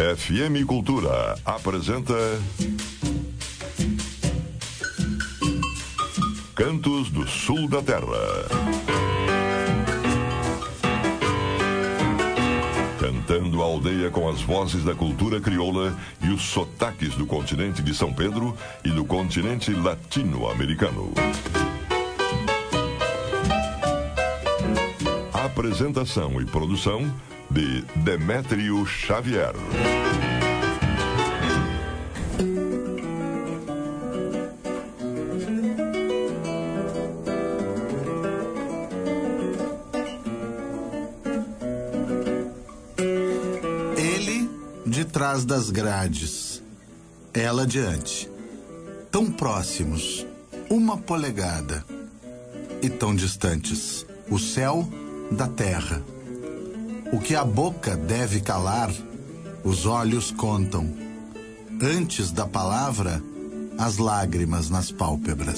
FM Cultura apresenta Cantos do Sul da Terra. Cantando a aldeia com as vozes da cultura crioula e os sotaques do continente de São Pedro e do continente latino-americano. Apresentação e produção de Demétrio Xavier. Ele de trás das grades, ela diante, tão próximos, 1 polegada, e tão distantes, o céu da terra. O que a boca deve calar, os olhos contam. Antes da palavra, as lágrimas nas pálpebras.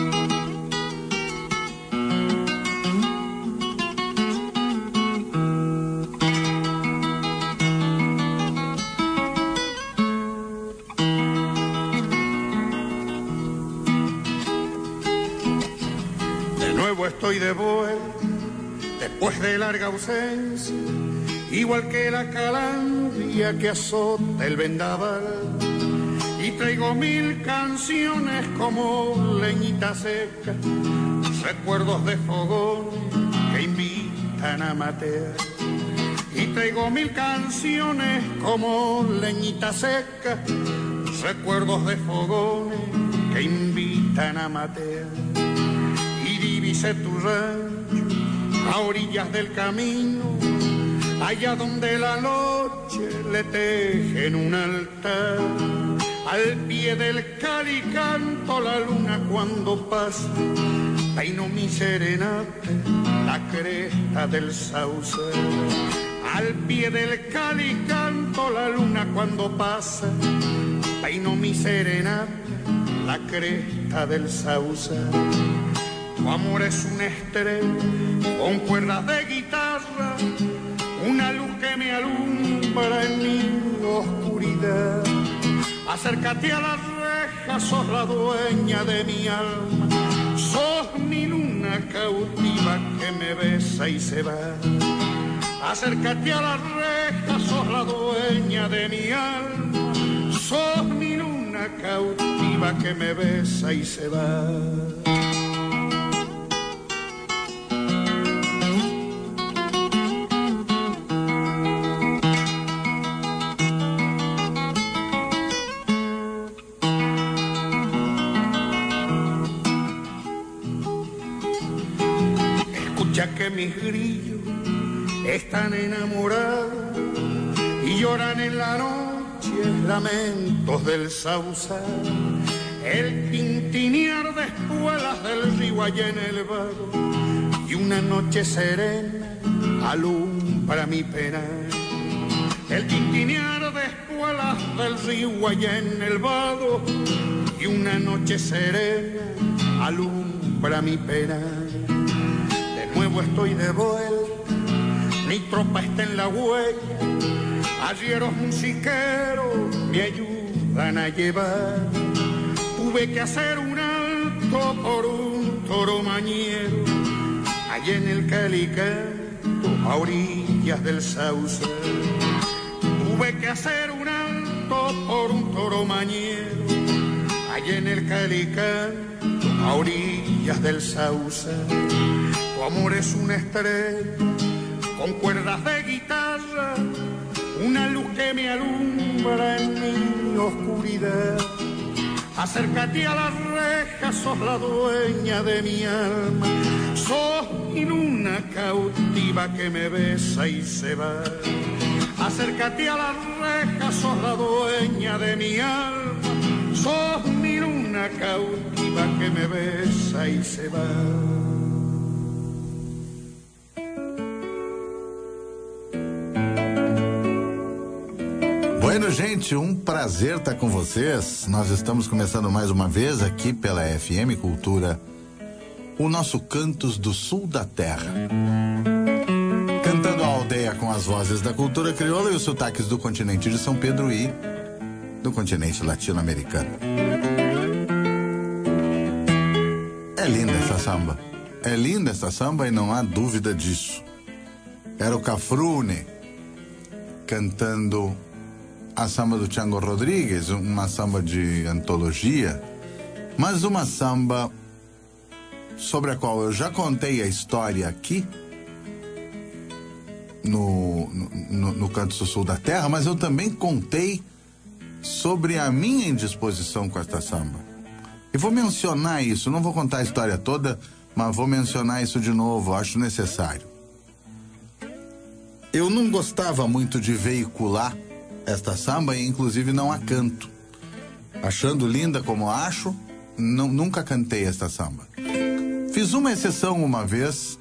De nuevo estoy de vuelta, después de larga ausencia, igual que la calandria que azota el vendaval, y traigo 1000 canciones como leñita seca, recuerdos de fogones que invitan a matear. Y traigo 1000 canciones como leñita seca, recuerdos de fogones que invitan a matear. Y divisé tu rancho a orillas del camino, allá donde la noche le tejen un altar. Al pie del Cali canto la luna cuando pasa, peino mi serenata, la cresta del sauce. Al pie del Cali canto la luna cuando pasa, peino mi serenata, la cresta del sauce. Tu amor es una estrella con cuerdas de guitarra, una luz que me alumbra en mi oscuridad. Acércate a las rejas, sos la dueña de mi alma, sos mi luna cautiva que me besa y se va. Acércate a las rejas, sos la dueña de mi alma, sos mi luna cautiva que me besa y se va. Que mis grillos están enamorados y lloran en la noche lamentos del sausal, el tintinear de espuelas del río allá en el vado, y una noche serena alumbra mi pena. El tintinear de espuelas del río allá en el vado, y una noche serena alumbra mi pena. Estoy de vuelta, mi tropa está en la huella, arrieros musiqueros me ayudan a llevar. Tuve que hacer un alto por un toro mañero, allá en el Calicanto, a orillas del sauce. Tuve que hacer un alto por un toro mañero, allá en el Calicanto, a orillas del sauce. Tu amor es una estrella con cuerdas de guitarra, una luz que me alumbra en mi oscuridad. Acércate a las rejas, sos la dueña de mi alma, sos mi luna cautiva que me besa y se va. Acércate a las rejas, sos la dueña de mi alma, sos mi luna cautiva que me besa y se va. Bueno, gente, um prazer estar com vocês. Nós estamos começando mais uma vez aqui pela FM Cultura, o nosso Cantos do Sul da Terra. Cantando a aldeia com as as vozes da cultura crioula e os sotaques do continente de São Pedro e do continente latino-americano. É linda essa samba. É linda essa samba e não há dúvida disso. Era o Cafrune cantando a samba do Chango Rodrigues, uma samba de antologia, mas uma samba sobre a qual eu já contei a história aqui no Canto Sul da Terra, mas eu também contei sobre a minha indisposição com esta samba. E vou mencionar isso, não vou contar a história toda, mas vou mencionar isso de novo, acho necessário. Eu não gostava muito de veicular esta samba e inclusive não a canto. Achando linda como acho, nunca cantei esta samba. Fiz uma exceção uma vez,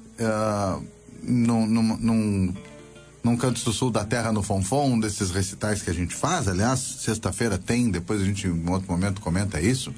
num Canto do Sul da Terra no Fonfon, um desses recitais que a gente faz, aliás, sexta-feira tem, depois a gente em outro momento comenta isso.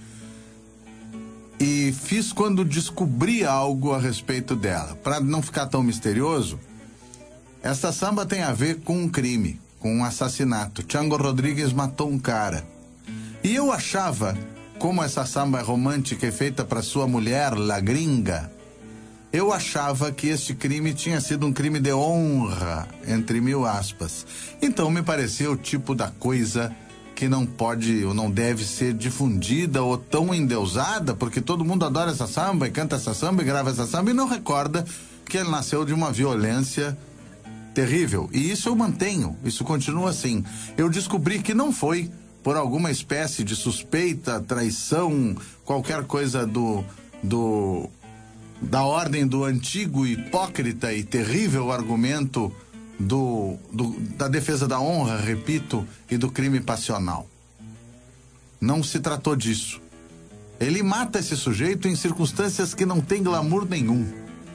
E fiz quando descobri algo a respeito dela. Para não ficar tão misterioso, essa samba tem a ver com um crime, com um assassinato. Chango Rodrigues matou um cara. E eu achava, como essa samba é romântica e feita para sua mulher, La Gringa, eu achava que este crime tinha sido um crime de honra, entre mil aspas. Então me parecia o tipo da coisa que não pode ou não deve ser difundida ou tão endeusada, porque todo mundo adora essa samba e canta essa samba e grava essa samba e não recorda que ele nasceu de uma violência terrível. E isso eu mantenho, isso continua assim. Eu descobri que não foi por alguma espécie de suspeita, traição, qualquer coisa da ordem do antigo, hipócrita e terrível argumento da defesa da honra, repito, e do crime passional. Não se tratou disso. Ele mata esse sujeito em circunstâncias que não tem glamour nenhum.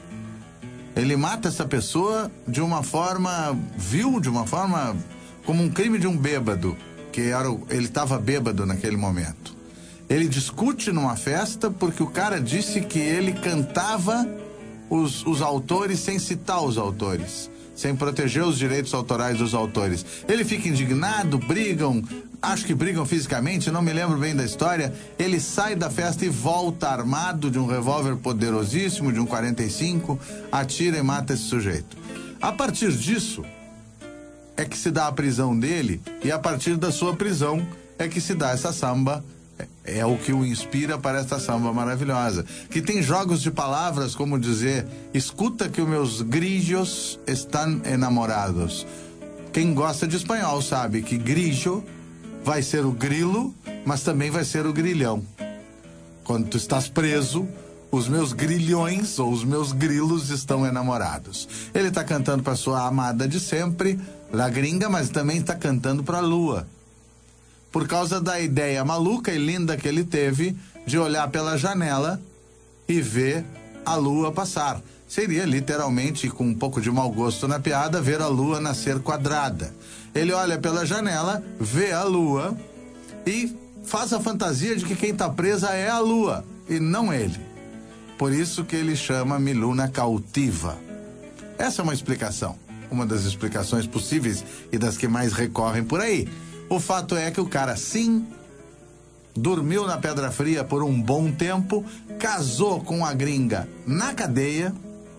Ele mata essa pessoa de uma forma vil, de uma forma como um crime de um bêbado, ele estava bêbado naquele momento. Ele discute numa festa porque o cara disse que ele cantava os autores sem citar os autores, sem proteger os direitos autorais dos autores. Ele fica indignado, brigam, acho que brigam fisicamente, não me lembro bem da história. Ele sai da festa e volta armado de um revólver poderosíssimo, de um 45, atira e mata esse sujeito. A partir disso é que se dá a prisão dele, e a partir da sua prisão é que se dá essa samba. É o que o inspira para esta samba maravilhosa, que tem jogos de palavras, como dizer: escuta que os meus grillos estão enamorados. Quem gosta de espanhol sabe que grillo vai ser o grilo, mas também vai ser o grilhão. Quando tu estás preso, os meus grilhões ou os meus grilos estão enamorados. Ele está cantando para sua amada de sempre, La Gringa, mas também está cantando para a lua, por causa da ideia maluca e linda que ele teve de olhar pela janela e ver a lua passar. Seria literalmente, com um pouco de mau gosto na piada, ver a lua nascer quadrada. Ele olha pela janela, vê a lua e faz a fantasia de que quem está presa é a lua e não ele. Por isso que ele chama Miluna cautiva. Essa é uma explicação, uma das explicações possíveis e das que mais recorrem por aí. O fato é que o cara, sim, dormiu na Pedra Fria por um bom tempo, casou com a gringa na cadeia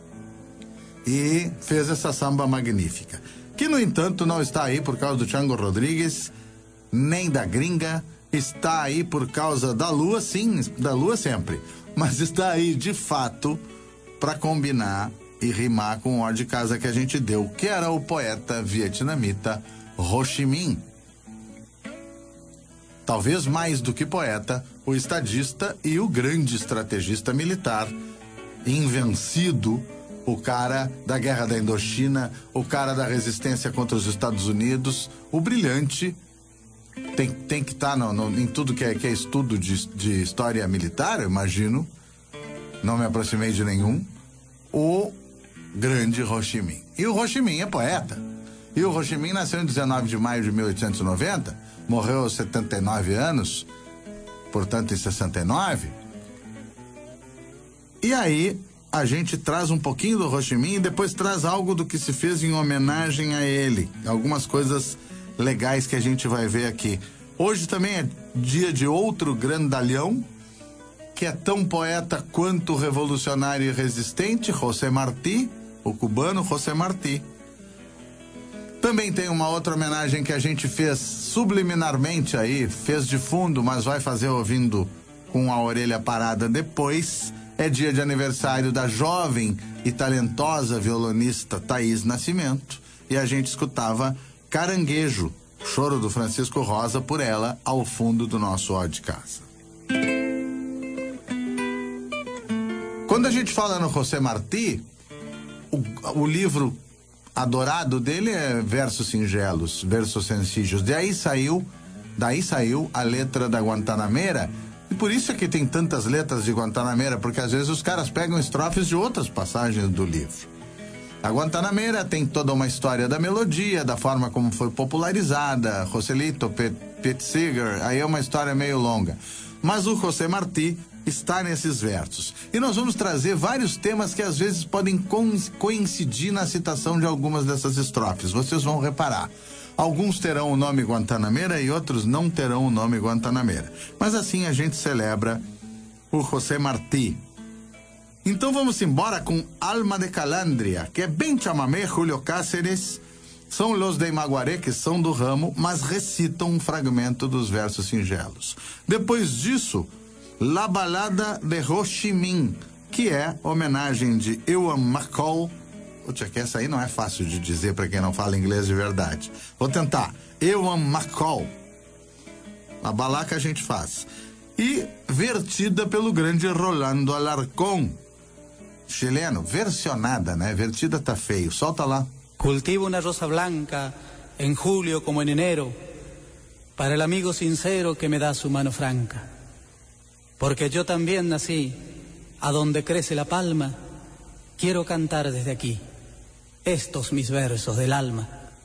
e fez essa samba magnífica, que, no entanto, não está aí por causa do Chango Rodrigues, nem da gringa, está aí por causa da lua, sim, da lua sempre, mas está aí, de fato, para combinar e rimar com o ó de casa que a gente deu, que era o poeta vietnamita Ho Chi Minh. Talvez mais do que poeta, o estadista e o grande estrategista militar, invencido, o cara da Guerra da Indochina, o cara da resistência contra os Estados Unidos, o brilhante, tem que estar em tudo que é estudo de história militar, eu imagino, não me aproximei de nenhum, o grande Ho Chi Minh. E o Ho Chi Minh é poeta. E o Ho Chi Minh nasceu em 19 de maio de 1890, morreu aos 79 anos, portanto em 69. E aí a gente traz um pouquinho do Ho Chi Minh e depois traz algo do que se fez em homenagem a ele. Algumas coisas legais que a gente vai ver aqui. Hoje também é dia de outro grandalhão, que é tão poeta quanto revolucionário e resistente, José Martí, o cubano José Martí. Também tem uma outra homenagem que a gente fez subliminarmente aí, fez de fundo, mas vai fazer ouvindo com a orelha parada depois. É dia de aniversário da jovem e talentosa violonista Thaís Nascimento, e a gente escutava Caranguejo, choro do Francisco Rosa, por ela, ao fundo do nosso Ó de Casa. Quando a gente fala no José Martí, o livro adorado dele é Versos Singelos, Versos Sencillos. Daí saiu a letra da Guantanamera, e por isso é que tem tantas letras de Guantanamera, porque às vezes os caras pegam estrofes de outras passagens do livro. A Guantanamera tem toda uma história da melodia, da forma como foi popularizada, Joselito, Pete Seeger, aí é uma história meio longa. Mas o José Martí está nesses versos. E nós vamos trazer vários temas que às vezes podem coincidir na citação de algumas dessas estrofes. Vocês vão reparar. Alguns terão o nome Guantanamera e outros não terão o nome Guantanamera. Mas assim a gente celebra o José Martí. Então vamos embora com Alma de Calandria, que é bem chamamé, Julio Cáceres. São Los de Imaguaré, que são do ramo, mas recitam um fragmento dos versos singelos. Depois disso, La Balada de Ho Chi Minh, que é homenagem de Ewan McCall. Puxa, que essa aí não é fácil de dizer para quem não fala inglês de verdade. Vou tentar. Ewan McCall. A balá que a gente faz. E vertida pelo grande Rolando Alarcón, chileno. Versionada, né? Vertida tá feio. Solta lá. Cultivo una rosa blanca en julio como en enero para el amigo sincero que me da su mano franca. Porque yo también nací a donde crece la palma. Quiero cantar desde aquí estos mis versos del alma.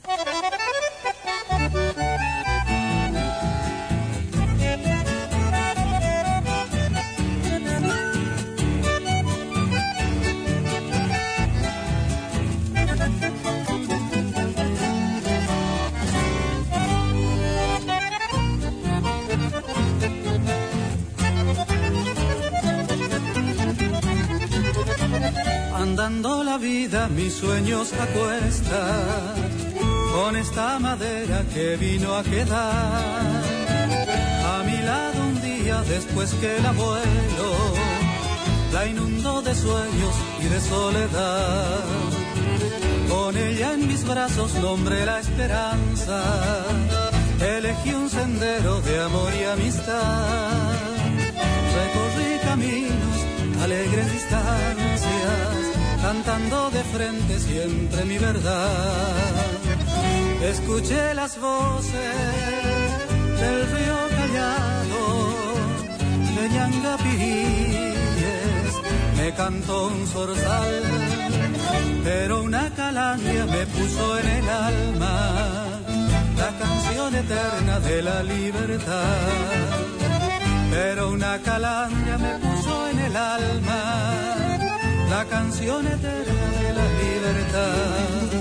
Andando la vida mis sueños a cuestas, con esta madera que vino a quedar a mi lado un día después que el abuelo la inundó de sueños y de soledad. Con ella en mis brazos nombré la esperanza, elegí un sendero de amor y amistad, recorrí caminos, alegres distancias, cantando de frente siempre mi verdad. Escuché las voces del río callado, de Ñangapíes, me cantó un zorzal, pero una calandria me puso en el alma la canción eterna de la libertad. Pero una calandria me puso en el alma la canción eterna de la libertad.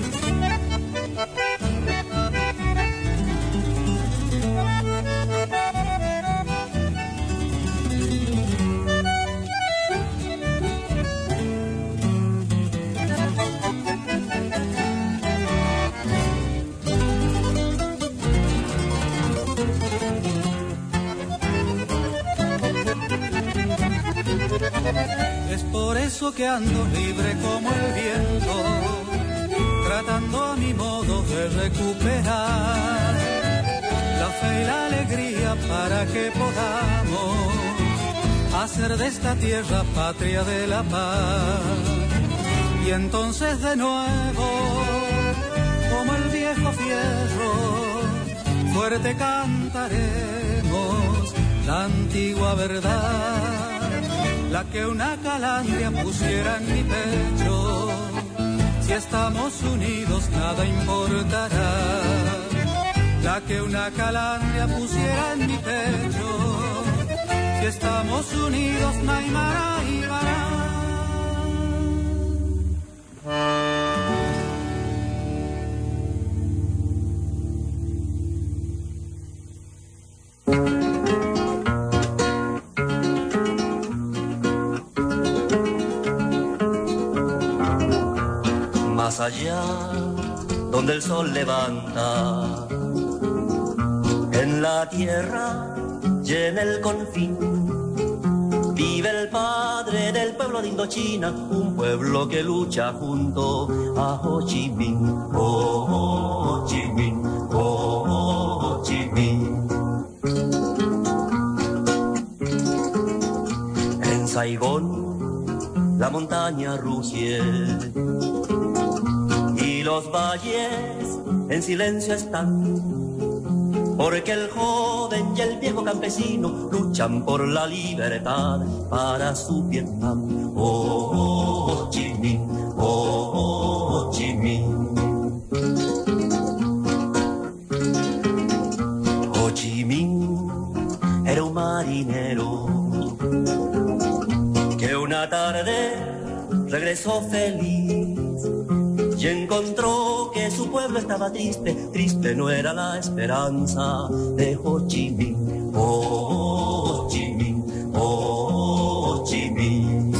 Es por eso que ando libre como el viento, tratando a mi modo de recuperar la fe y la alegría para que podamos hacer de esta tierra patria de la paz. Y entonces de nuevo, como el viejo fierro, fuerte cantaremos la antigua verdad, la que una calandria pusiera en mi pecho. Si estamos unidos nada importará, la que una calandria pusiera en mi pecho. Si estamos unidos, Naimara y Bará. Más allá, donde el sol levanta, en la tierra y en el confín, vive el padre del pueblo de Indochina, un pueblo que lucha junto a Ho Chi Minh. Ho Chi Minh, Ho Chi Minh. En Saigón la montaña ruge y los valles en silencio están, porque el joven y el viejo campesino luchan por la libertad para su Vietnam. Ho Chi Minh, Ho Chi Minh. Ho Chi Minh era un marinero que una tarde regresó feliz y encontró que su pueblo estaba triste, triste no era la esperanza de Ho Chi Minh. Ho Chi Minh, Ho Chi Minh.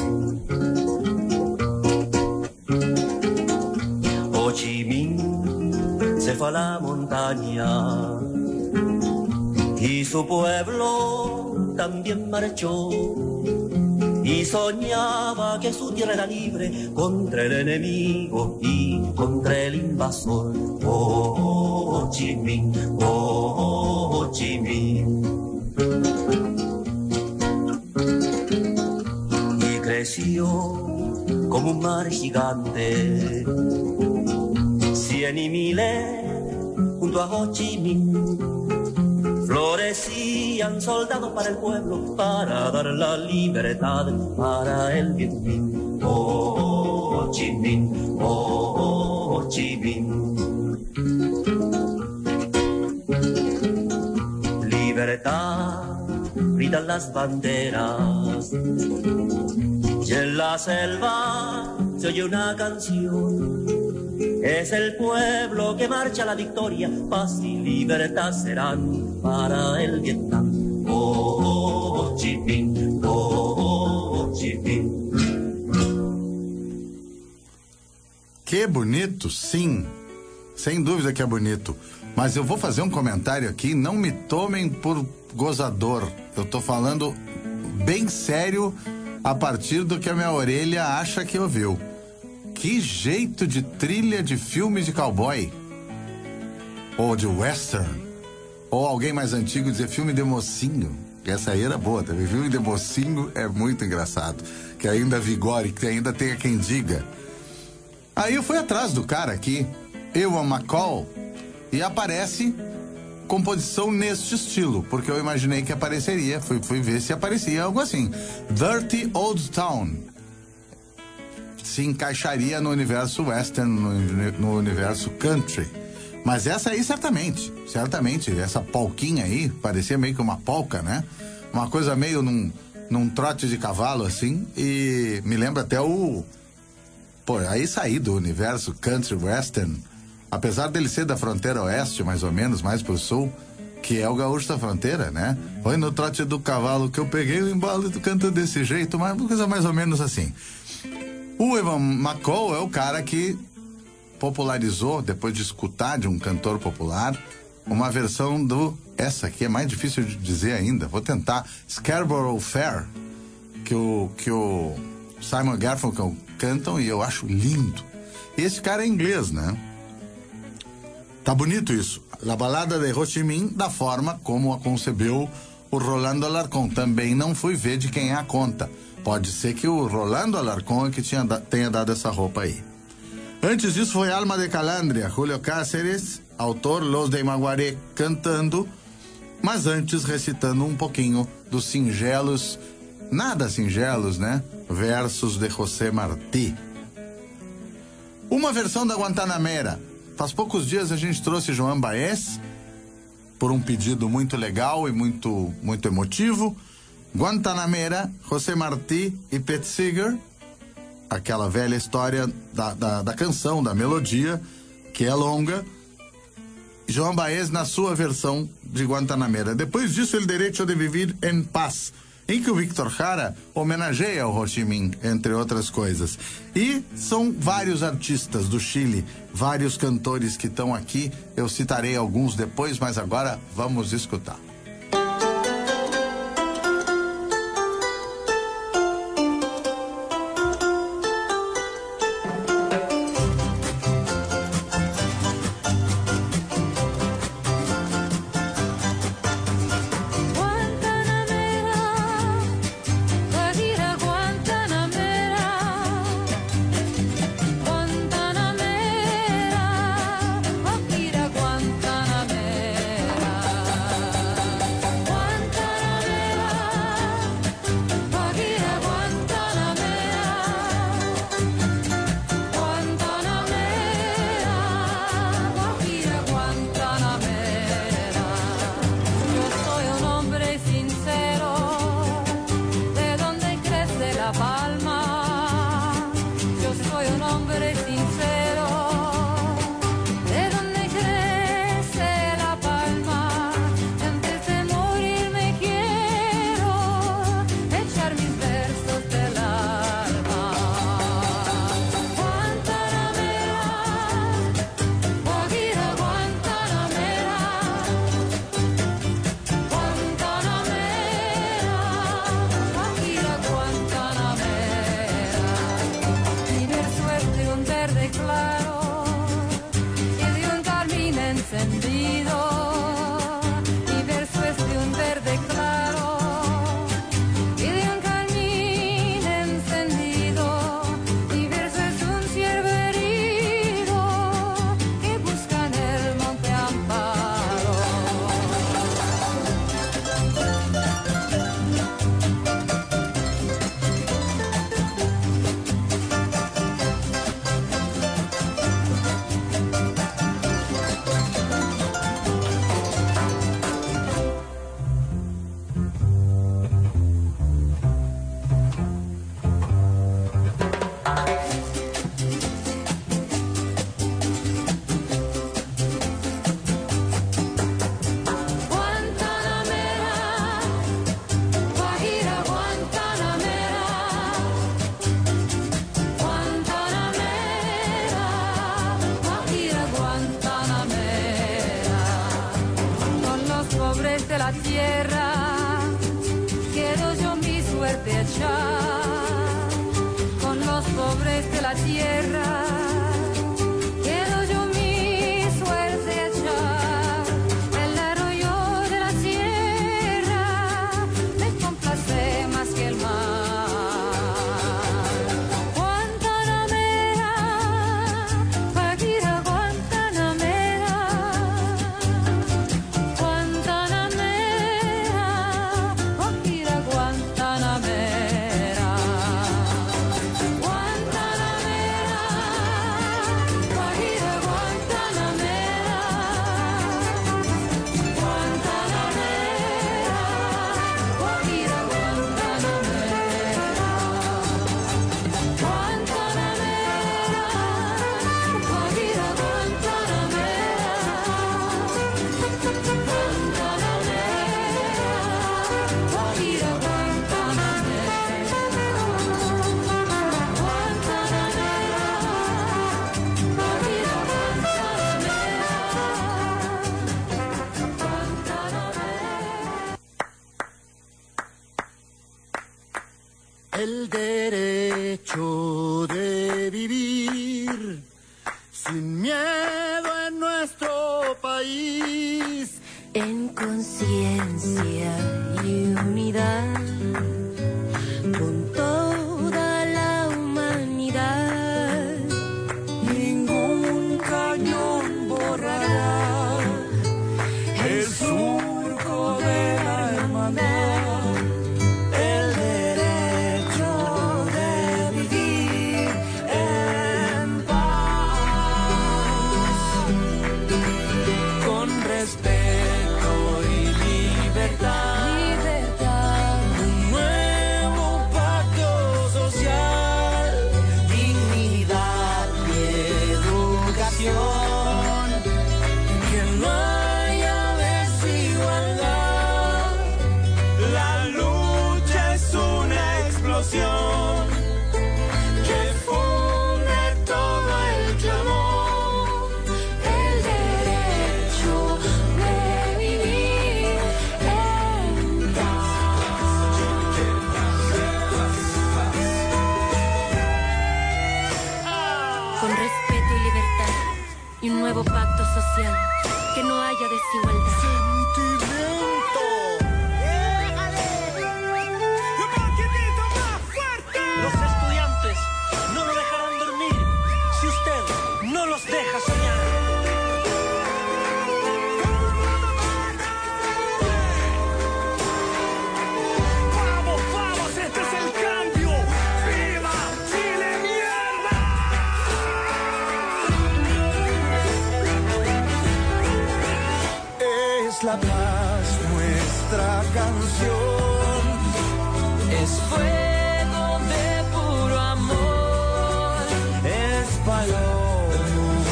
Ho Chi Minh se fue a la montaña y su pueblo también marchó. Y soñaba que su tierra era libre contra el enemigo y contra el invasor. Ho Chi Minh, Ho Chi Minh. Y creció como un mar gigante, 100 y miles junto a Ho Chi Minh. Florecían soldados para el pueblo, para dar la libertad para el Viet Minh. Ho Chi Minh, Ho Chi Minh. Libertad, gritan las banderas, y en la selva se oye una canción. Es el pueblo que marcha a la victoria, paz y libertad serán para el Vietnam. Ho Chi Minh, Ho Chi Minh. Que bonito, sim. Sem dúvida que é bonito. Mas eu vou fazer um comentário aqui, não me tomem por gozador. Eu tô falando bem sério a partir do que a minha orelha acha que ouviu. Que jeito de trilha de filme de cowboy. Ou de western. Ou alguém mais antigo dizer filme de mocinho. Essa aí era boa também. Filme de mocinho é muito engraçado. Que ainda vigore, que ainda tenha quem diga. Aí eu fui atrás do cara aqui, Ewan McCall, e aparece composição neste estilo, porque eu imaginei que apareceria, fui ver se aparecia algo assim. Dirty Old Town. Se encaixaria no universo western, no universo country. Mas essa aí certamente, essa polquinha aí, parecia meio que uma polca, né? Uma coisa meio num trote de cavalo, assim, e me lembra até o... Pô, aí saí do universo country western, apesar dele ser da fronteira oeste, mais ou menos, mais pro sul, que é o gaúcho da fronteira, né? Foi no trote do cavalo que eu peguei o embalo e canto desse jeito, mas uma coisa mais ou menos assim. O Ewan McCall é o cara que popularizou, depois de escutar de um cantor popular, uma versão do... Essa aqui é mais difícil de dizer ainda, vou tentar. Scarborough Fair, que o Simon Garfunkel cantam, e eu acho lindo. E esse cara é inglês, né? Tá bonito isso. A balada de Ho Chi Minh, da forma como a concebeu o Rolando Alarcón. Também não fui ver de quem é a conta. Pode ser que o Rolando Alarcón é que tenha dado essa roupa aí. Antes disso foi Alma de Calandria, Julio Cáceres, autor, Los de Maguaré, cantando, mas antes recitando um pouquinho dos singelos, nada singelos, né? Versos de José Martí. Uma versão da Guantanamera. Faz poucos dias a gente trouxe Joan Baez, por um pedido muito legal e muito emotivo. Guantanamera, José Martí e Pete Seeger, aquela velha história da canção, da melodia, que é longa. Joan Baez na sua versão de Guantanamera. Depois disso, El Derecho de Vivir en Paz, em que o Victor Jara homenageia o Ho Chi Minh, entre outras coisas. E são vários artistas do Chile, vários cantores que estão aqui. Eu citarei alguns depois, mas agora vamos escutar. El derecho de vivir sin miedo en nuestro país, en conciencia y unidad, con toda la humanidad. Ningún cañón borrará el surco de la hermandad. con respeto y libertad, y un nuevo pacto social, que no haya desigualdad. ¡Sentimiento! Los estudiantes no lo dejarán dormir si usted no los deja soñar. ¡Vamos, vamos! ¡Este es el cambio! ¡Viva Chile, mierda! Es la paz nuestra canción. Es fuego de puro amor. Es palomo,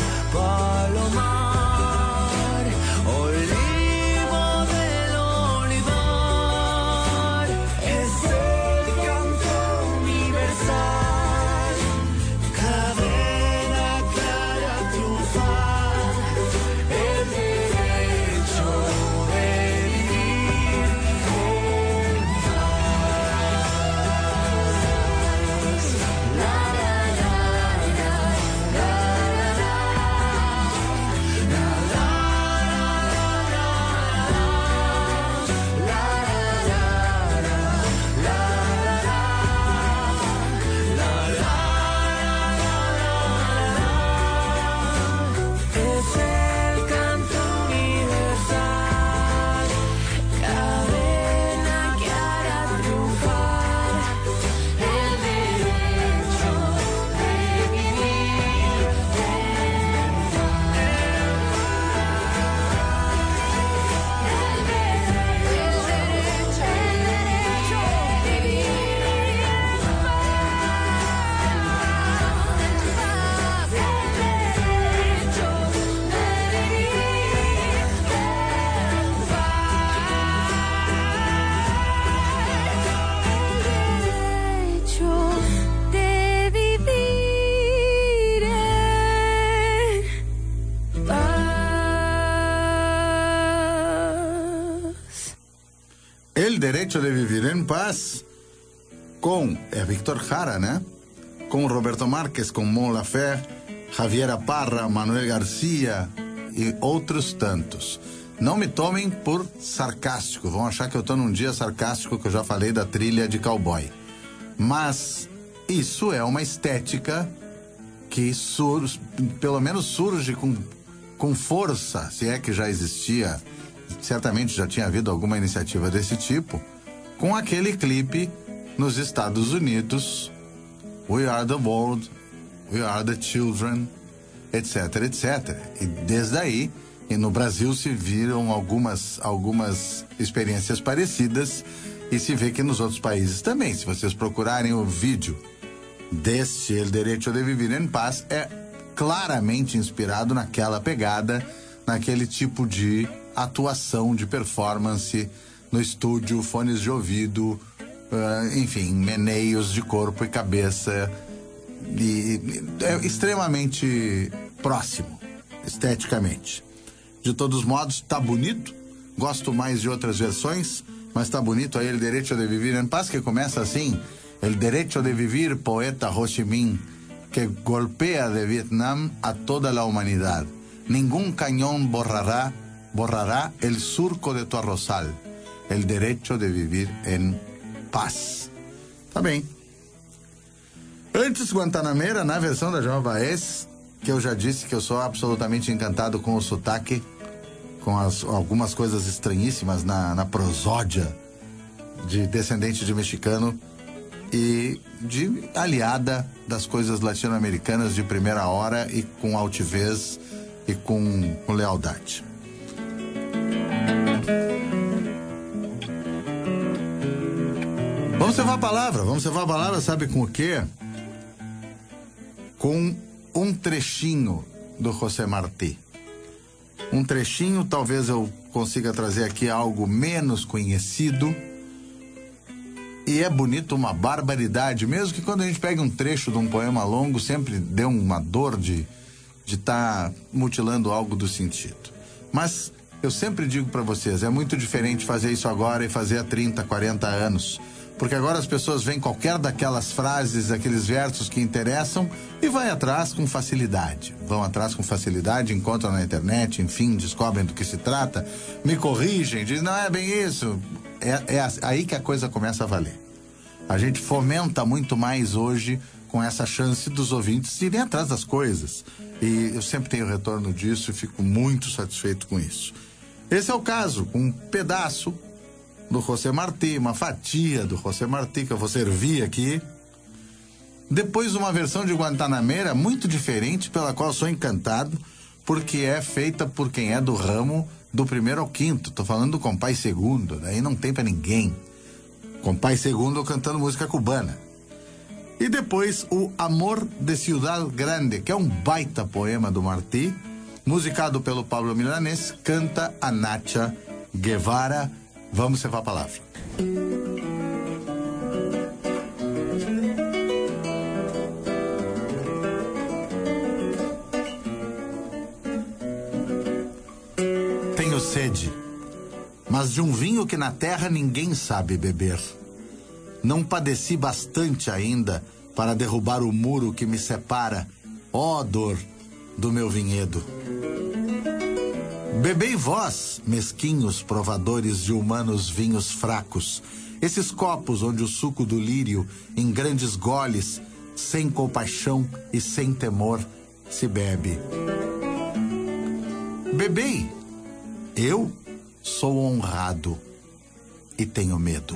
palomar, olivo del olivar. Es el canto universal. Cadena clara triunfal. El derecho de vivir en paz. La, la, la, la, la, la, la, la, Es el canto universal, cadena que hará triunfar el derecho de vivir en paz. El derecho de vivir en paz. El Derecho de Vivir en Paz, com Víctor Jara, né? Com Roberto Marques, com Mon Laferte, Javiera Parra, Manuel Garcia e outros tantos. Não me tomem por sarcástico, vão achar que eu tô num dia sarcástico, que eu já falei da trilha de cowboy. Mas isso é uma estética que pelo menos surge com força, se é que já existia, certamente já tinha havido alguma iniciativa desse tipo, com aquele clipe nos Estados Unidos, We Are the World, We Are the Children, etc, etc. E desde aí, e no Brasil se viram algumas experiências parecidas, e se vê que nos outros países também. Se vocês procurarem o vídeo deste El Derecho de Vivir en Paz, é claramente inspirado naquela pegada, naquele tipo de atuação, de performance no estúdio, fones de ouvido, enfim, meneios de corpo e cabeça, e é extremamente próximo, esteticamente. De todos modos, tá bonito, gosto mais de outras versões, mas tá bonito aí El Derecho de Vivir en Paz, que começa assim: El derecho de vivir, poeta Ho Chi Minh, que golpea de Vietnam a toda la humanidad. Ningún cañón borrará el surco de tu arrozal. El derecho de vivir en paz. Tá bem. Antes, Guantanameira, na versão da João Baez, que eu já disse que eu sou absolutamente encantado com o sotaque, com algumas coisas estranhíssimas na prosódia de descendente de mexicano e de aliada das coisas latino-americanas de primeira hora, e com altivez e com lealdade. Vamos levar a palavra, sabe com o quê? Com um trechinho do José Martí. Um trechinho, talvez eu consiga trazer aqui algo menos conhecido. E é bonito, uma barbaridade, mesmo que quando a gente pega um trecho de um poema longo, sempre dê uma dor de estar mutilando algo do sentido. Mas eu sempre digo para vocês, é muito diferente fazer isso agora e fazer há 30, 40 anos. porque agora as pessoas veem qualquer daquelas frases, aqueles versos que interessam e vai atrás com facilidade. Vão atrás com facilidade, encontram na internet, enfim, descobrem do que se trata, me corrigem, dizem, não é bem isso. É aí que a coisa começa a valer. A gente fomenta muito mais hoje com essa chance dos ouvintes irem atrás das coisas. E eu sempre tenho retorno disso e fico muito satisfeito com isso. Esse é o caso, com um pedaço do José Martí, uma fatia do José Martí que eu vou servir aqui. Depois uma versão de Guantanamera muito diferente, pela qual eu sou encantado, porque é feita por quem é do ramo do primeiro ao quinto. Tô falando do Compay Segundo, daí não tem pra ninguém. Compay Segundo cantando música cubana. E depois o Amor de Ciudad Grande, que é um baita poema do Martí, musicado pelo Pablo Milanés, canta a Nacha Guevara. Vamos levar a palavra. Tenho sede, mas de um vinho que na terra ninguém sabe beber. Não padeci bastante ainda para derrubar o muro que me separa, ó dor, do meu vinhedo. Bebei vós, mesquinhos provadores de humanos vinhos fracos, esses copos onde o suco do lírio, em grandes goles, sem compaixão e sem temor, se bebe. Bebei, eu sou honrado e tenho medo.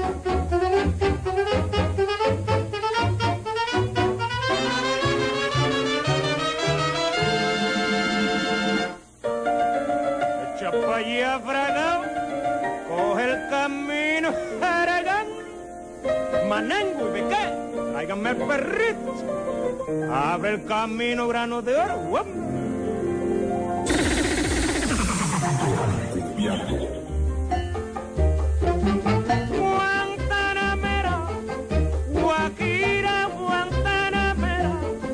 Fragao, coge el camino Aragán, Manango y Bequé, tráiganme perritos, abre el camino grano de oro. Guantanamera, Guajira, Guantanamera,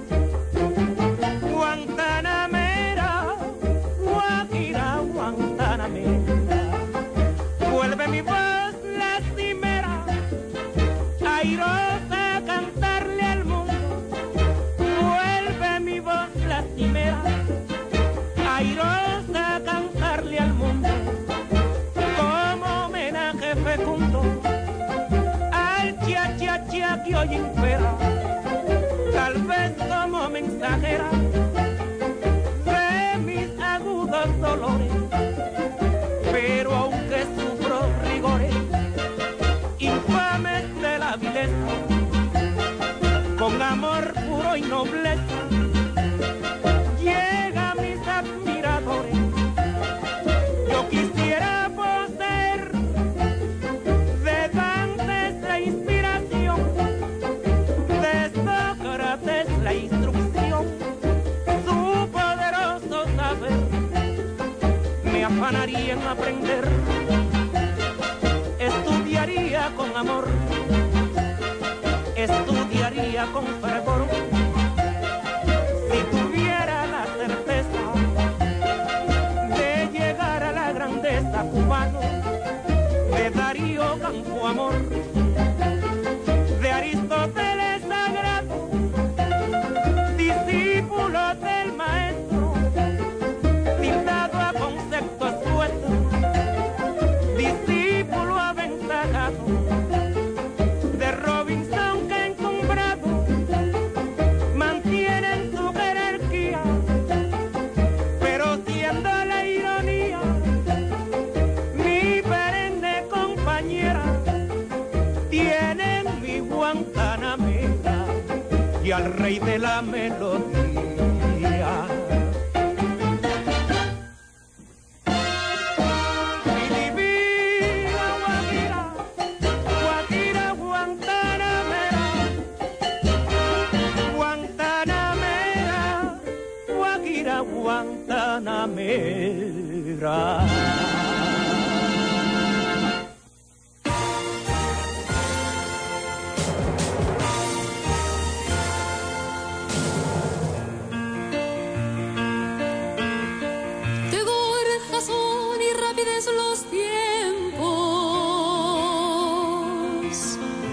Guantanamera, Guajira, Guantanamera. Vuelve mi voz lastimera, airosa a cantarle al mundo. Vuelve mi voz lastimera, airosa a cantarle al mundo. Como homenaje fecundo al cha-cha-cha que hoy impera, tal vez como mensajera de mis agudos dolores. Pero aunque sufro rigores infames de la vileza, con amor puro y nobleza llega a mis admiradores. Yo quisiera poseer de Dantes la inspiración, de Sócrates la instrucción, su poderoso saber me afanaría en aprender, estudiaría con amor, estudiaría con fervor. Si tuviera la certeza de llegar a la grandeza cubano, de Darío Campoamor, de Aristóteles Sagrado, discípulo del maestro, tildado a conceptos sueltos, discípulo aventajado de Robinson que encumbrado mantienen su jerarquía, pero siendo la ironía mi perenne compañera, tienen mi Guantanamera y al rey de la melodía. Guantanamera. De gorja son y rapidez los tiempos,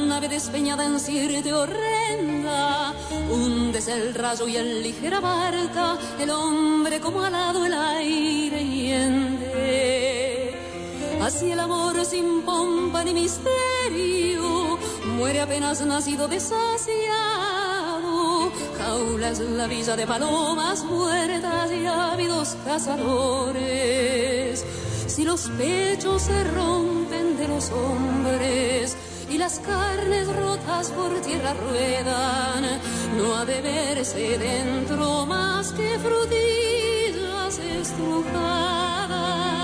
nave despeñada en sirte horrenda, hundes el rayo y en ligera barca, el hombre como alado el aire hiende. Así el amor sin pompa ni misterio muere apenas nacido desasiado. Jaula es la villa de palomas muertas y ávidos cazadores. Si los pechos se rompen de los hombres y las carnes rotas por tierra ruedan, no ha de verse dentro más que frutillas estrujadas.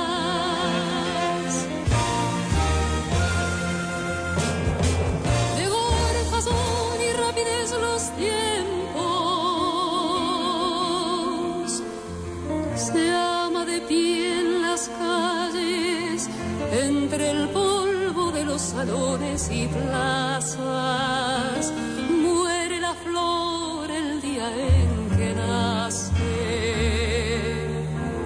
De gorja son y rapidez los tiempos, se ama de pie en las calles, entre el polvo de los salones y plazas, muere la flor el día en que nace.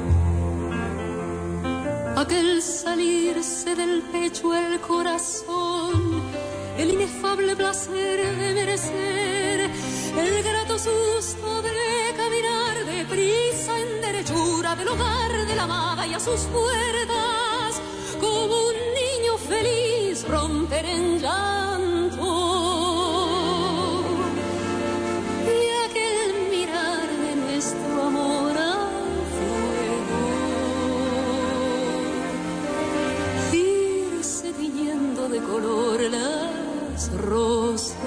Aquel salirse del pecho el corazón, el inefable placer de merecer, el grato susto de caminar deprisa en derechura del hogar de la amada y a sus puertas, como un niño feliz romper en llanto, y aquel mirar de nuestro amor al fuego, irse tiñendo de color las rosas.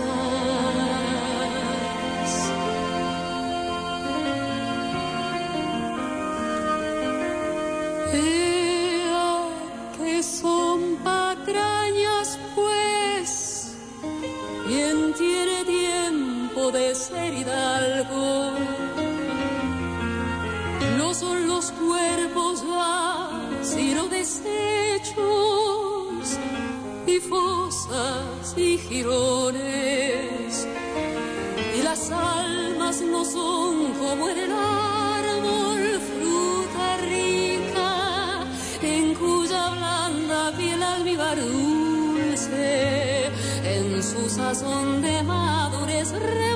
Son patrañas, pues, quien tiene tiempo de ser hidalgo. No son los cuerpos ya, sino desechos y fosas y jirones. Y las almas no son como en el árbol, fruta rica, en cuya blanda piel almíbar dulce, en su sazón de madurez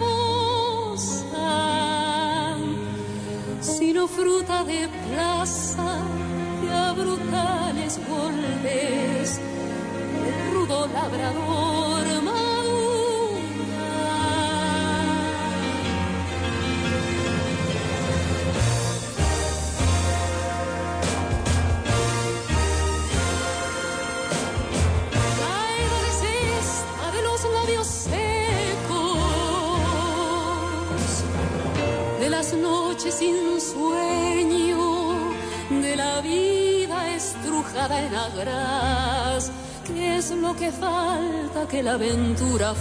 rebosa, sino fruta de plaza que a brutales golpes el rudo labrador madura. Caída de cesta de los labios secos, de las noches sin sueño, de la vida estrujada en agraz. ¿Qué es lo que falta? Que la aventura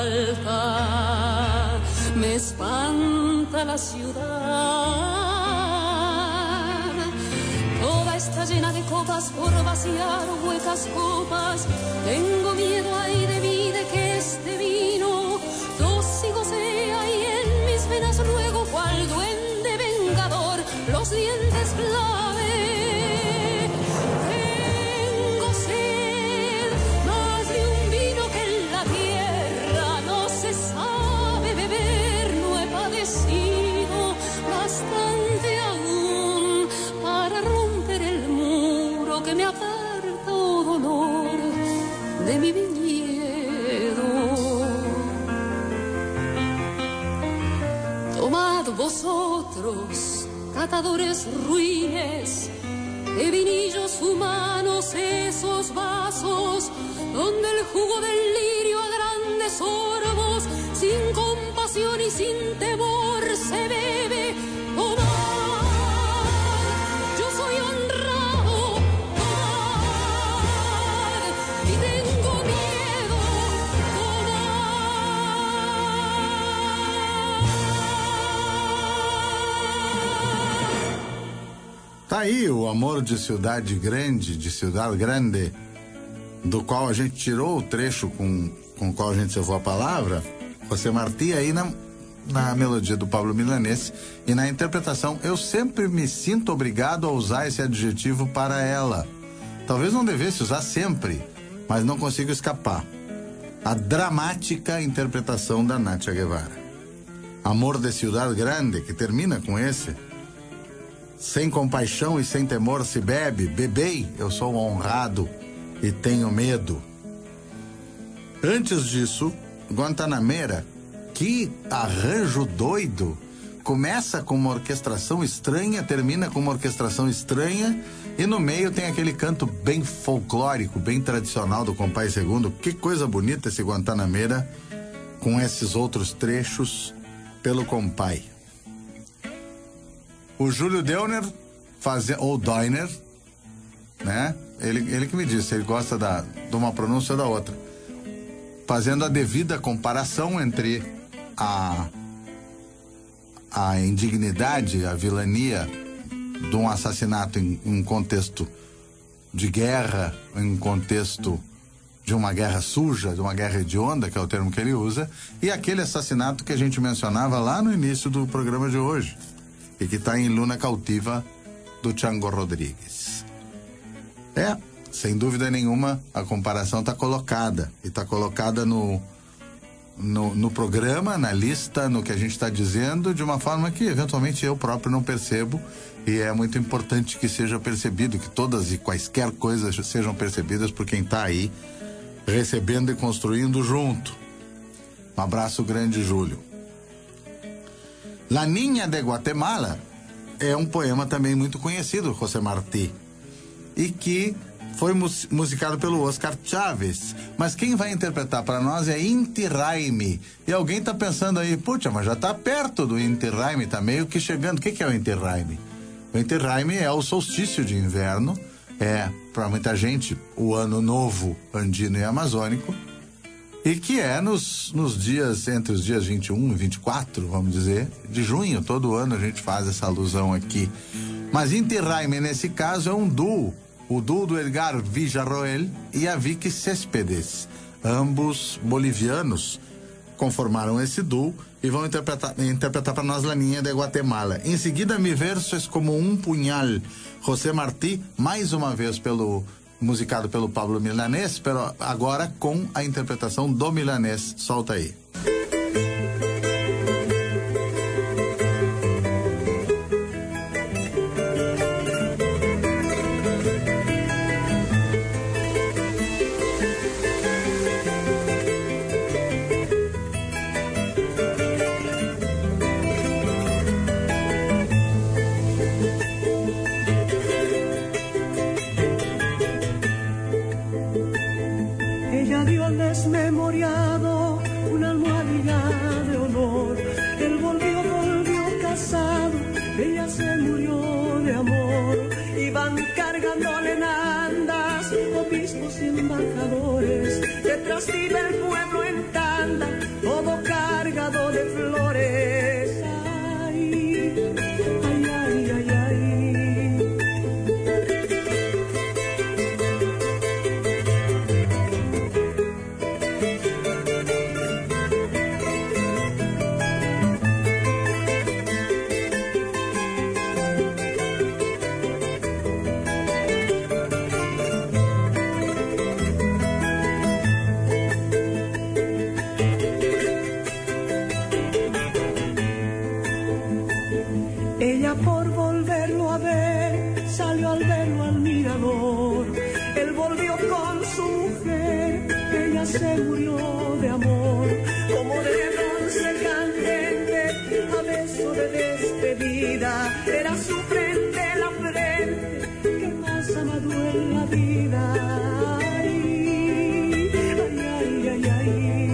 falta. Me espanta la ciudad, toda está llena de copas por vaciar, huecas copas. Tengo miedo ay de mí de que este vino tóxico sea y en mis venas luego cual duende vengador los dientes clave. Tengo sed más de un vino que en la tierra no se sabe beber. No he padecido bastante aún para romper el muro que me aparta, oh dolor, de mi viñedo. Tomad vosotros, catadores ruines, de vinillos humanos esos vasos, donde el jugo del lirio a grandes sorbos, sin compasión y sin temor se bebe. Tomad, yo soy honrado, tomad, y tengo miedo, Tá aí o Amor de Cidade Grande, do qual a gente tirou o trecho com o qual a gente salvou a palavra, José Martí, aí na melodia do Pablo Milanese, e na interpretação eu sempre me sinto obrigado a usar esse adjetivo para ela. Talvez não devesse usar sempre, mas não consigo escapar. a dramática interpretação da Nacha Guevara. Amor de Ciudad Grande, que termina com esse. Sem compaixão e sem temor se bebe, bebei, eu sou honrado e tenho medo. Antes disso, Guantanamera, que arranjo doido, começa com uma orquestração estranha, termina com uma orquestração estranha, e no meio tem aquele canto bem folclórico, bem tradicional do Compai Segundo. Que coisa bonita esse Guantanamera, com esses outros trechos pelo Compai. O Júlio Deuner, ou Deuner, né? Ele que me disse, ele gosta de uma pronúncia ou da outra. Fazendo a devida comparação entre a indignidade, a vilania de um assassinato em um contexto de guerra, em um contexto de uma guerra suja, de uma guerra hedionda, que é o termo que ele usa, e aquele assassinato que a gente mencionava lá no início do programa de hoje, e que está em Luna Cautiva, do Chango Rodrigues. Sem dúvida nenhuma, a comparação está colocada, e está colocada no programa, na lista, no que a gente está dizendo, de uma forma que eventualmente eu próprio não percebo, e é muito importante que seja percebido, que todas e quaisquer coisas sejam percebidas por quem está aí recebendo e construindo junto. Um abraço grande, Júlio. La Niña de Guatemala é um poema também muito conhecido, José Martí, e que foi musicado pelo Oscar Chávez, mas quem vai interpretar para nós é Inti Raymi. E alguém tá pensando aí, puxa, mas já tá perto do Inti Raymi, tá meio que chegando. O que é o Inti Raymi? O Inti Raymi é o solstício de inverno, é, para muita gente, o ano novo andino e amazônico, e que é nos dias, entre os dias 21 e 24, vamos dizer, de junho. Todo ano a gente faz essa alusão aqui. Mas Inti Raymi, nesse caso, é um duo. O duo do Edgar Villarroel e a Vicky Céspedes, ambos bolivianos, conformaram esse duo e vão interpretar para nós La Niña de Guatemala. Em seguida, Mi Verso es como un puñal, José Martí, mais uma vez musicado pelo Pablo Milanés, agora com a interpretação do Milanés. Solta aí. Desmemoriado, una almohadilla de honor. Él volvió casado, ella se murió de amor. Iban cargándole en andas, obispos y embajadores. Detrás iba el pueblo en tanda, todo cargado de flores. Ay, ay, ay, ay, ay. Ella por volverlo a ver salió al verlo al mirador. Él volvió con su mujer, ella se murió de amor. Como de bronce candente, a beso de despedida, era su frente la frente que más amado en la vida. Ay, ay, ay, ay, ay.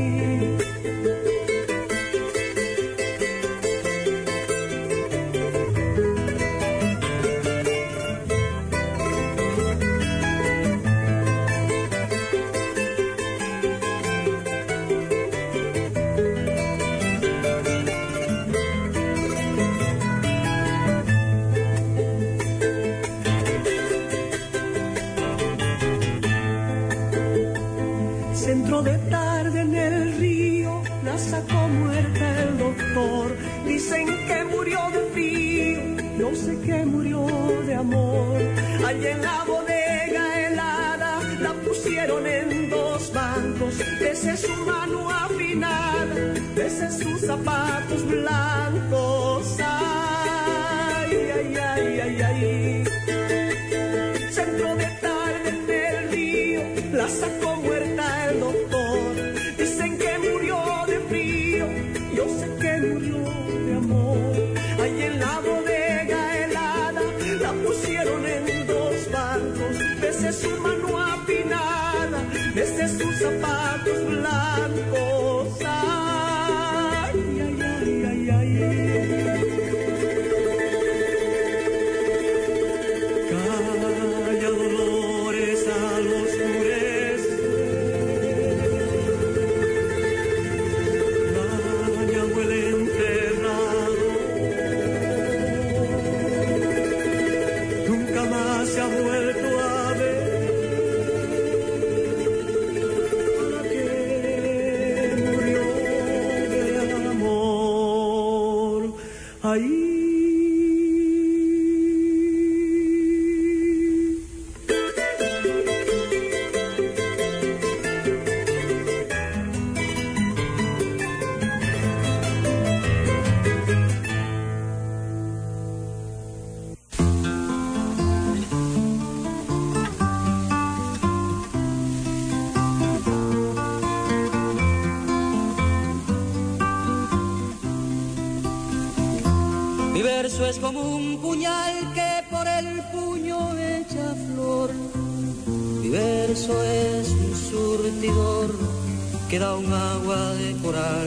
Entró de tarde en el río, la sacó muerta el doctor. Dicen que murió de frío, no sé que murió de amor. Allí en la bodega helada la pusieron en dos bancos, de Besé su mano afinada, besé sus zapatos blancos. Ay, ay, ay, ay, ay. Centro de tarde en el río, la sacó muerta el doctor. Dicen que murió de frío, yo sé que murió de amor. Ahí en la bodega helada, la pusieron en 2 bancos. Besé su mano afinada, besé sus zapatos blancos. Ay, ay, ay, ay, ay. Calla dolores al oscurecer, daña huele enterrado, nunca más se ha vuelto a ver. Mi verso es como un puñal que por el puño echa flor. Mi verso es un surtidor que da un agua de coral.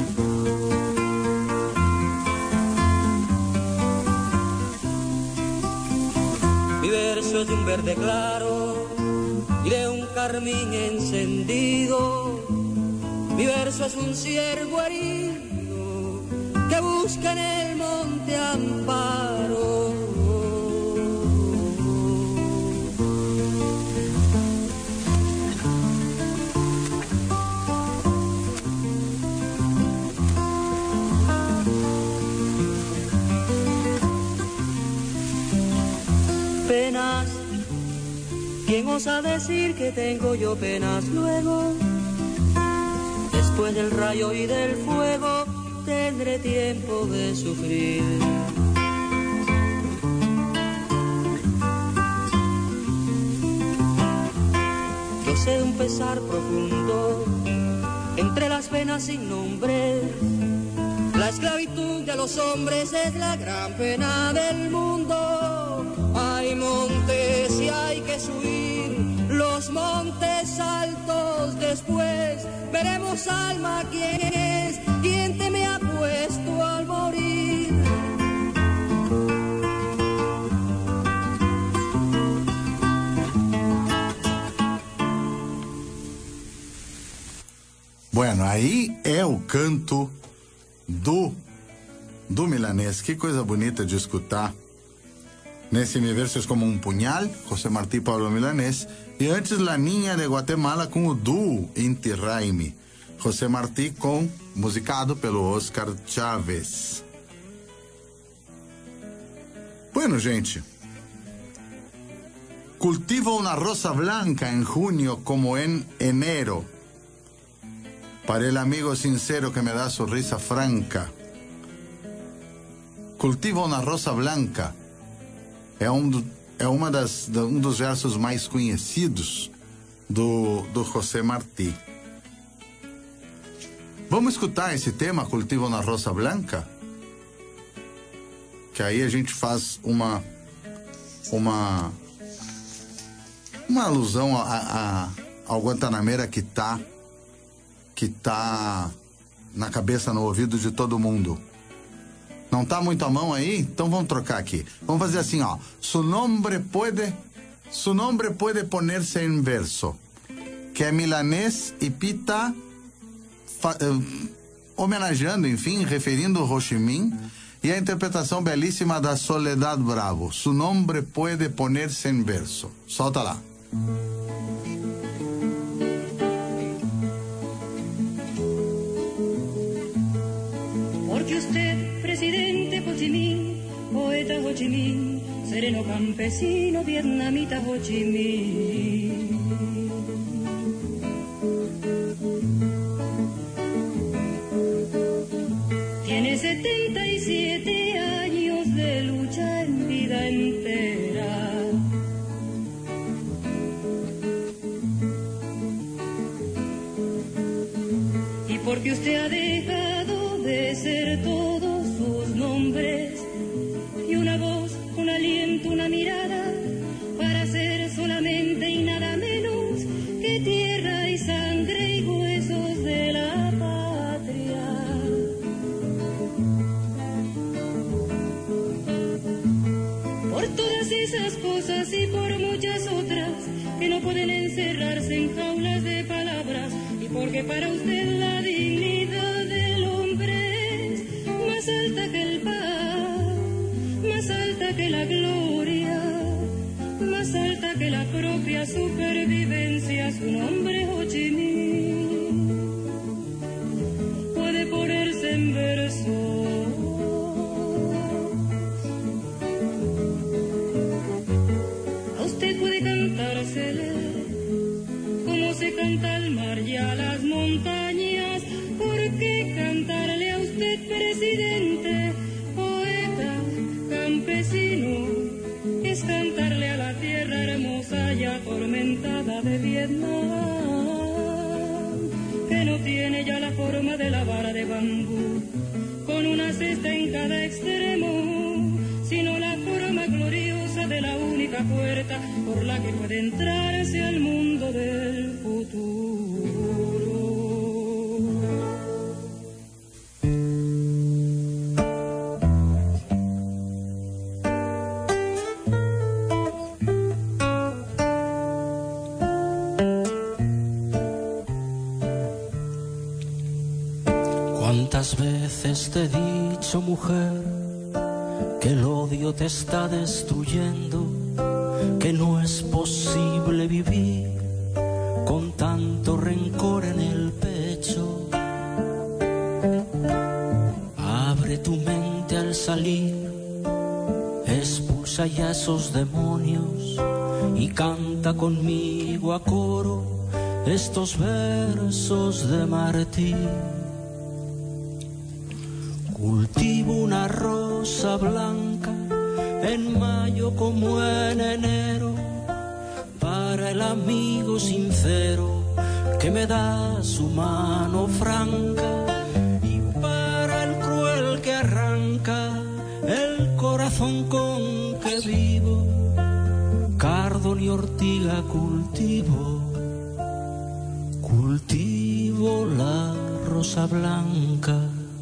Mi verso es de un verde claro y de un carmín encendido. Mi verso es un ciervo herido que busca en el monte amparo. Penas, ¿quién osa decir que tengo yo penas luego? Después del rayo y del fuego tendré tiempo de sufrir. Yo sé de un pesar profundo entre las penas sin nombre. La esclavitud de los hombres es la gran pena del mundo. Hay montes y hay que subir los montes altos. Después veremos, alma, quién es, quién te me ha puesto al morir. Bueno, aí é o canto do milanês. Que coisa bonita de escutar. Nesse Mi verso es como un puñal, José Martí Pablo Milanés. E antes La Niña de Guatemala com o duo Inti Raymi. José Martí musicado pelo Oscar Chávez. Bueno, gente. Cultivo una rosa blanca en junio como en enero. Para el amigo sincero que me da su risa franca. Cultivo una rosa blanca. É um dos versos mais conhecidos do José Martí. Vamos escutar esse tema, Cultivo na Rosa Blanca? Que aí a gente faz uma alusão ao Guantanameira que tá na cabeça, no ouvido de todo mundo. Não tá muito à mão aí? Então vamos trocar aqui. Vamos fazer assim, ó. Su nombre puede ponerse en verso. Que é milanês e Pita homenageando, enfim, referindo Ho Chi Minh, e a interpretação belíssima da Soledad Bravo. Su nombre puede ponerse en verso. Solta lá. Porque usted, presidente Ho Chi Minh, poeta Ho Chi Minh, sereno campesino vietnamita Ho Chi Minh. 77 años de lucha en vida entera. Y porque usted ha dejado de ser todos sus nombres, y una voz, un aliento, una mirada, para ser solamente y nada menos que tierra y sangre y huesos de la patria. Por todas esas cosas y por muchas otras que no pueden encerrarse en jaulas de palabras, y porque para usted la dignidad del hombre es más alta que el pan, más alta que la gloria, más alta que la propia supervivencia. Su nombre, Ho Chi Minh, puede ponerse en verso. A usted puede cantársele como se canta al mar y a las montañas. ¿Por qué cantarle a usted, presidente, poeta, campesino? Es cantarle a la tierra hermosa y atormentada de Vietnam, que no tiene ya la forma de la vara de bambú, con una cesta en cada extremo, sino la forma gloriosa de la única puerta por la que puede entrarse al mundo del futuro. ¿Cuántas veces te he dicho, mujer, que el odio te está destruyendo, que no es posible vivir con tanto rencor en el pecho? Abre tu mente al salir, expulsa ya esos demonios y canta conmigo a coro estos versos de Martín. Cultivo una rosa blanca en mayo como en enero, para el amigo sincero que me da su mano franca, y para el cruel que arranca el corazón con que vivo. Cardo ni ortiga cultivo, cultivo la rosa blanca.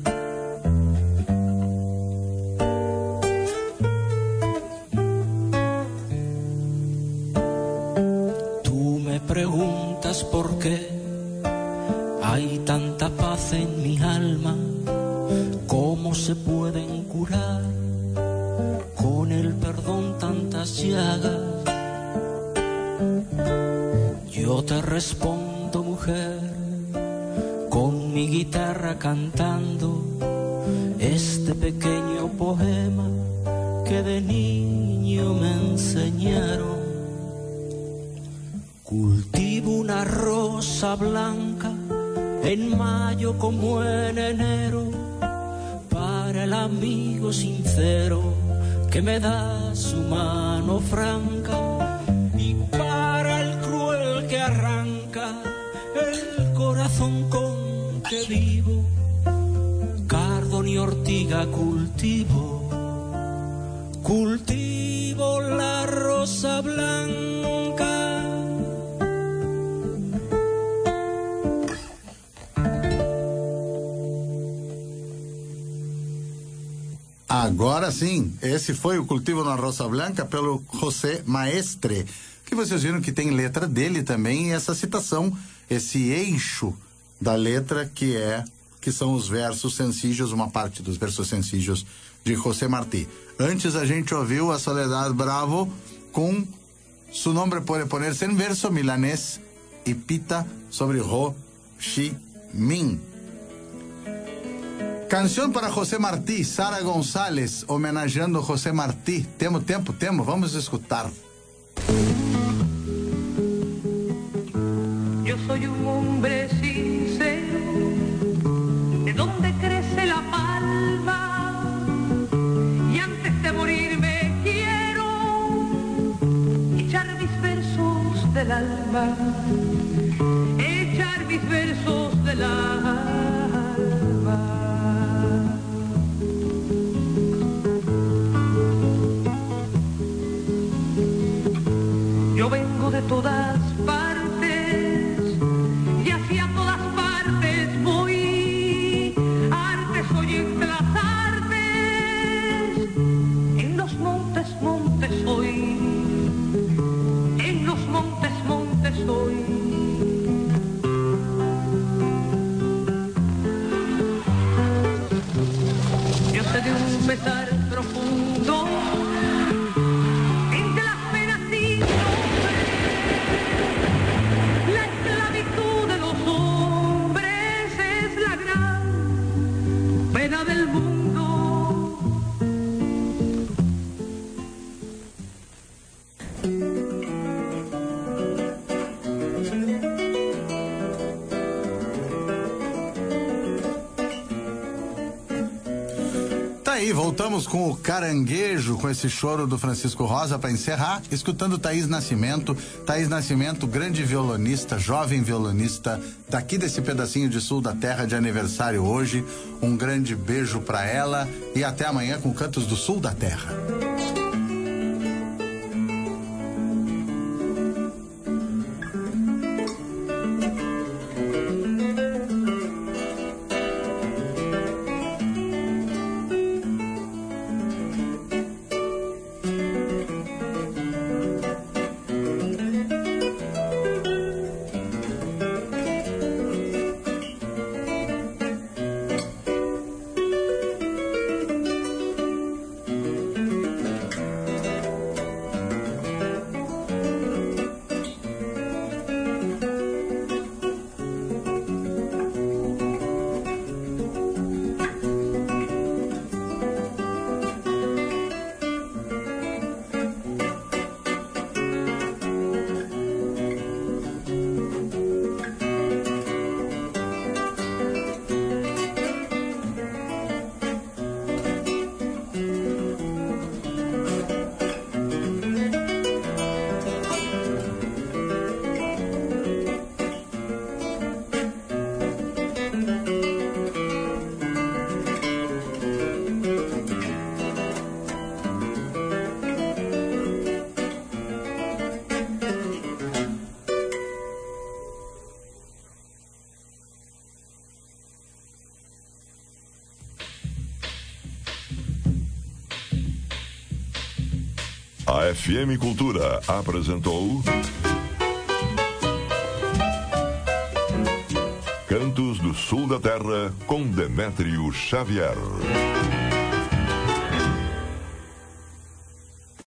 Preguntas por qué hay tanta paz en mi alma, cómo se pueden curar con el perdón tantas llagas. Yo te respondo, mujer, con mi guitarra cantando este pequeño poema que de niño me enseñaron. Cultivo una rosa blanca en mayo como en enero, para el amigo sincero que me da su mano franca, y para el cruel que arranca el corazón con que vivo. Cardo ni ortiga cultivo, cultivo la rosa blanca. Agora sim, esse foi o Cultivo na Rosa Blanca pelo José Maestre, que vocês viram que tem letra dele também, e essa citação, esse eixo da letra que são os versos sencillos, uma parte dos versos sencillos de José Martí. Antes a gente ouviu a Soledad Bravo com Su Nombre Puede Ponerse en Verso, milanês e pita sobre Ho Chi Minh. Canção para José Martí, Sara González, homenageando José Martí. Temos tempo? Temos, vamos escutar. Yo soy un hombre sincero, de donde crece la palma, un pesar profundo. Entre las penas sin nombre, la esclavitud de los hombres es la gran pena del mundo. Aí, voltamos com o Caranguejo, com esse choro do Francisco Rosa para encerrar, escutando Thaís Nascimento. Thaís Nascimento, grande violonista, jovem violonista, daqui desse pedacinho de sul da terra, de aniversário hoje. Um grande beijo para ela e até amanhã com Cantos do Sul da Terra. A FM Cultura apresentou Cantos do Sul da Terra com Demétrio Xavier.